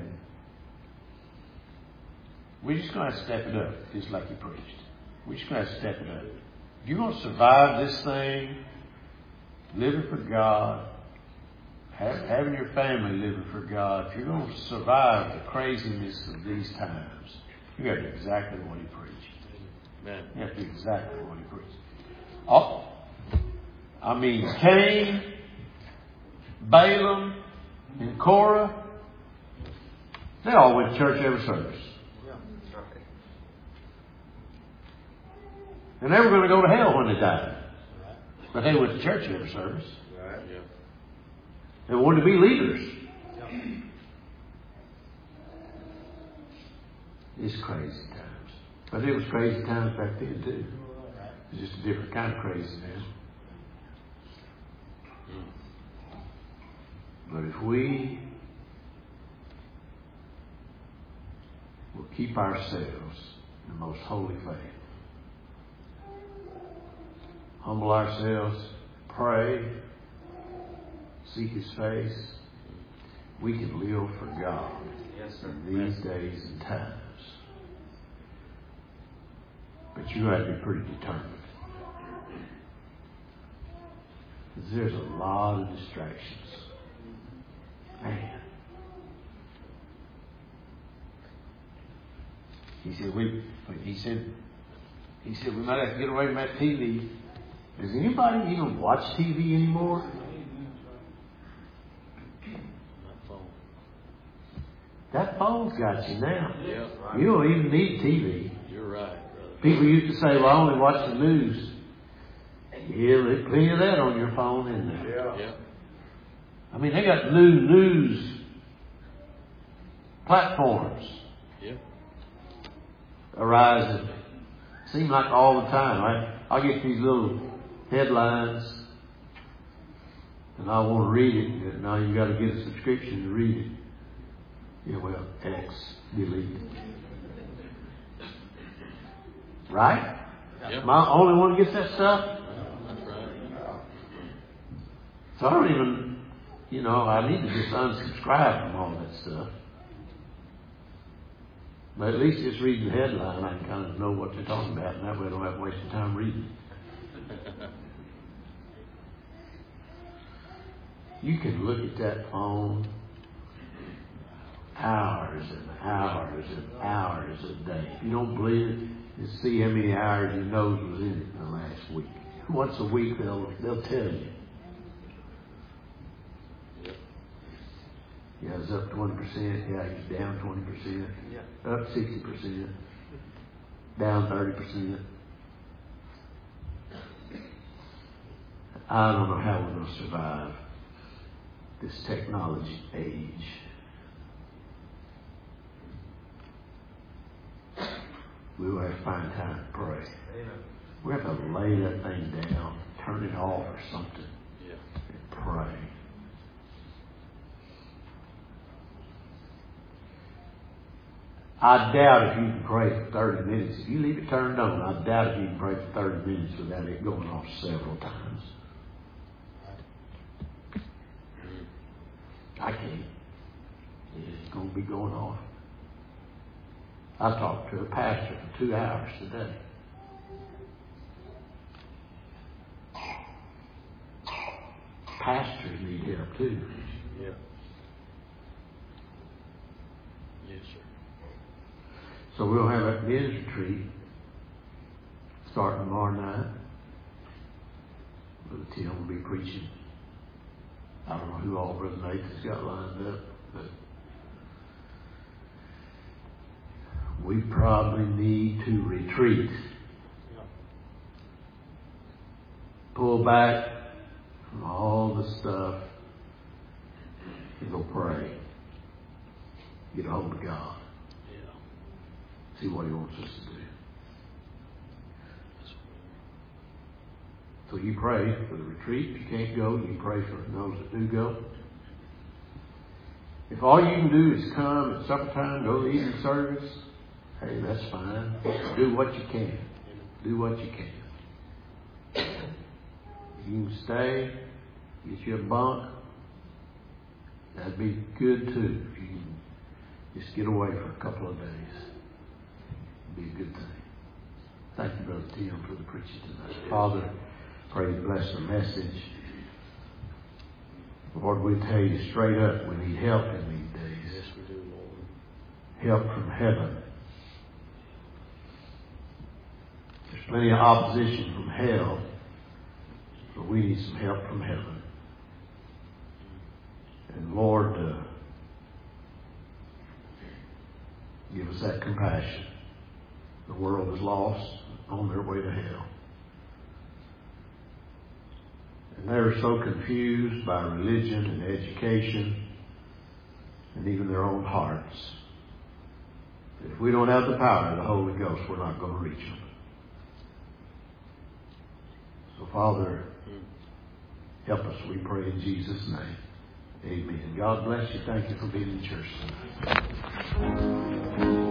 we're just going to step it up, just like you preached. We're just going to step it up. If you're going to survive this thing, living for God, having your family living for God, if you're going to survive the craziness of these times, you have to do exactly what He preached. Amen. You have to do exactly what He preached. Oh, I mean, Cain, Balaam, and Korah, they all went to church every service. And they were going to go to hell when they died. But they went to church every service. Right. Yeah. They wanted to be leaders. It's crazy times. But it was crazy times back then too. It's just a different kind of crazy now. But if we will keep ourselves in the most holy faith, humble ourselves, pray, seek His face, we can live for God in these days and times. But you have to be pretty determined. Because there's a lot of distractions. Man. He said we might have to get away from that TV. Does anybody even watch TV anymore? That phone's got you now. Yeah. You don't even need TV. You're right, brother. People used to say, well, I only watch the news. Yeah, there's plenty of that on your phone, isn't there? Yeah. I mean, they got new news platforms Yeah. arising. Seem like all the time. I get these little headlines, and I want to read it. And now you've got to get a subscription to read it. Yeah, well, X, delete. Right? Yep. Am I the only one that gets that stuff? That's right. So I don't even, I need to just unsubscribe from all that stuff. But at least just reading the headline, I can kind of know what they're talking about, and that way I don't have to waste the time reading. You can look at that phone hours and hours and hours a day. If you don't believe it, just see how many hours your nose was in it in the last week. Once a week, they'll tell you. Yeah, it's up 20%. Yeah, it's down 20%. Up 60%. Down 30%. I don't know how we're going to survive this technology age. We will have to find time to pray. We have to lay that thing down, turn it off or something, and pray. I doubt if you can pray for 30 minutes. If you leave it turned on, I doubt if you can pray for 30 minutes without it going off several times. I can't. It's going to be going off. I talked to a pastor for 2 hours today. Pastors need help too. Yeah. Yes, sir. So we'll have a men's retreat starting tomorrow night. Brother Tim will be preaching. I don't know who all Brother Nathan's got lined up, but we probably need to retreat. Pull back from all the stuff and go pray. Get a hold of God. See what He wants us to do. So you pray for the retreat. If you can't go, you pray for those that do go. If all you can do is come at supper time, go to the evening service, hey, that's fine. Do what you can. Do what you can. If you can stay, get you a bunk, that'd be good too. If you can just get away for a couple of days. Be a good thing. Thank you, Brother Tim, for the preaching tonight. Father, pray you bless the message. Lord, we tell you straight up, we need help in these days. Yes, we do, Lord. Help from heaven. There's plenty of opposition from hell, but we need some help from heaven. And Lord, give us that compassion. The world is lost. on their way to hell. And they're so confused by religion and education and even their own hearts. If we don't have the power of the Holy Ghost, we're not going to reach them. So, Father, help us, we pray in Jesus' name. Amen. God bless you. Thank you for being in church tonight.